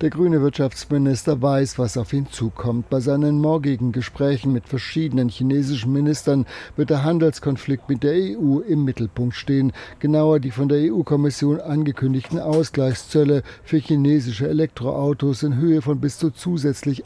Der grüne Wirtschaftsminister weiß, was auf ihn zukommt. Bei seinen morgigen Gesprächen mit verschiedenen chinesischen Ministern wird der Handelskonflikt mit der EU im Mittelpunkt stehen. Genauer die von der EU-Kommission angekündigten Ausgleichszölle für chinesische Elektroautos in Höhe von bis zu zusätzlich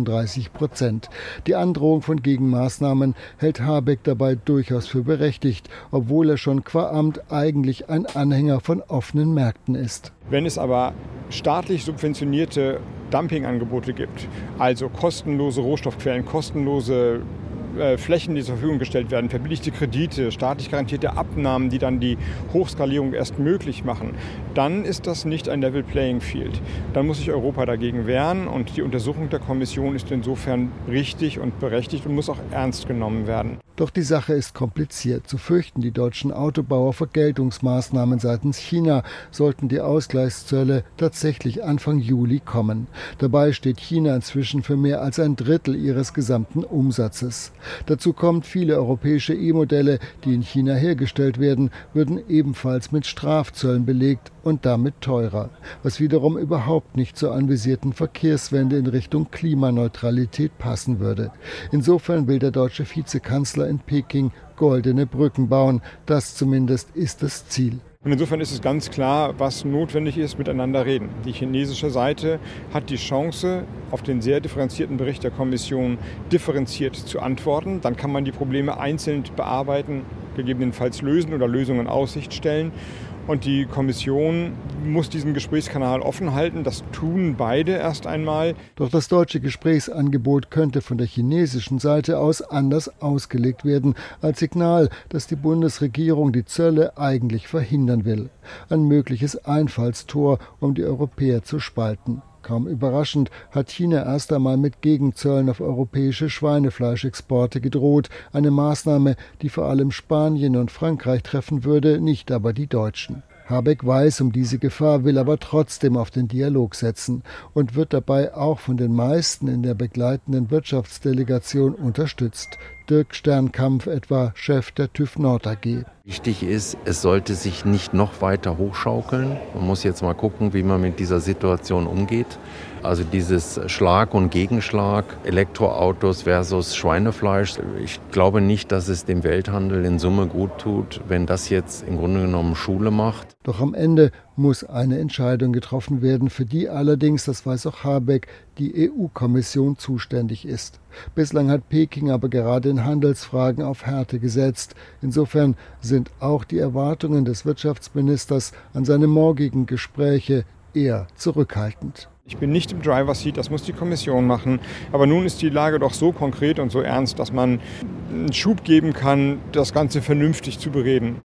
38%. Die Androhung von Gegenmaßnahmen hält Habeck dabei durchaus für berechtigt, obwohl er schon qua Amt eigentlich ein Anhänger von offenen Märkten ist. Wenn es aber staatlich subventionierte Dumpingangebote gibt, also kostenlose Rohstoffquellen, kostenlose Flächen, die zur Verfügung gestellt werden, verbilligte Kredite, staatlich garantierte Abnahmen, die dann die Hochskalierung erst möglich machen, dann ist das nicht ein Level Playing Field. Dann muss sich Europa dagegen wehren und die Untersuchung der Kommission ist insofern richtig und berechtigt und muss auch ernst genommen werden. Doch die Sache ist kompliziert. So fürchten die deutschen Autobauer Vergeltungsmaßnahmen seitens China, sollten die Ausgleichszölle tatsächlich Anfang Juli kommen. Dabei steht China inzwischen für mehr als ein Drittel ihres gesamten Umsatzes. Dazu kommt, viele europäische E-Modelle, die in China hergestellt werden, würden ebenfalls mit Strafzöllen belegt und damit teurer, was wiederum überhaupt nicht zur anvisierten Verkehrswende in Richtung Klimaneutralität passen würde. Insofern will der deutsche Vizekanzler in Peking goldene Brücken bauen. Das zumindest ist das Ziel. Und insofern ist es ganz klar, was notwendig ist, miteinander reden. Die chinesische Seite hat die Chance, auf den sehr differenzierten Bericht der Kommission differenziert zu antworten. Dann kann man die Probleme einzeln bearbeiten, gegebenenfalls lösen oder Lösungen in Aussicht stellen. Und die Kommission muss diesen Gesprächskanal offen halten. Das tun beide erst einmal. Doch das deutsche Gesprächsangebot könnte von der chinesischen Seite aus anders ausgelegt werden, als Signal, dass die Bundesregierung die Zölle eigentlich verhindern will. Ein mögliches Einfallstor, um die Europäer zu spalten. Kaum überraschend hat China erst einmal mit Gegenzöllen auf europäische Schweinefleischexporte gedroht. Eine Maßnahme, die vor allem Spanien und Frankreich treffen würde, nicht aber die Deutschen. Habeck weiß um diese Gefahr, will aber trotzdem auf den Dialog setzen und wird dabei auch von den meisten in der begleitenden Wirtschaftsdelegation unterstützt. Dirk Sternkampf etwa, Chef der TÜV Nord AG. Wichtig ist, es sollte sich nicht noch weiter hochschaukeln. Man muss jetzt mal gucken, wie man mit dieser Situation umgeht. Also dieses Schlag und Gegenschlag, Elektroautos versus Schweinefleisch. Ich glaube nicht, dass es dem Welthandel in Summe gut tut, wenn das jetzt im Grunde genommen Schule macht. Doch am Ende muss eine Entscheidung getroffen werden, für die allerdings, das weiß auch Habeck, die EU-Kommission zuständig ist. Bislang hat Peking aber gerade in Handelsfragen auf Härte gesetzt. Insofern sind auch die Erwartungen des Wirtschaftsministers an seine morgigen Gespräche eher zurückhaltend. Ich bin nicht im Driver's Seat, das muss die Kommission machen. Aber nun ist die Lage doch so konkret und so ernst, dass man einen Schub geben kann, das Ganze vernünftig zu bereden.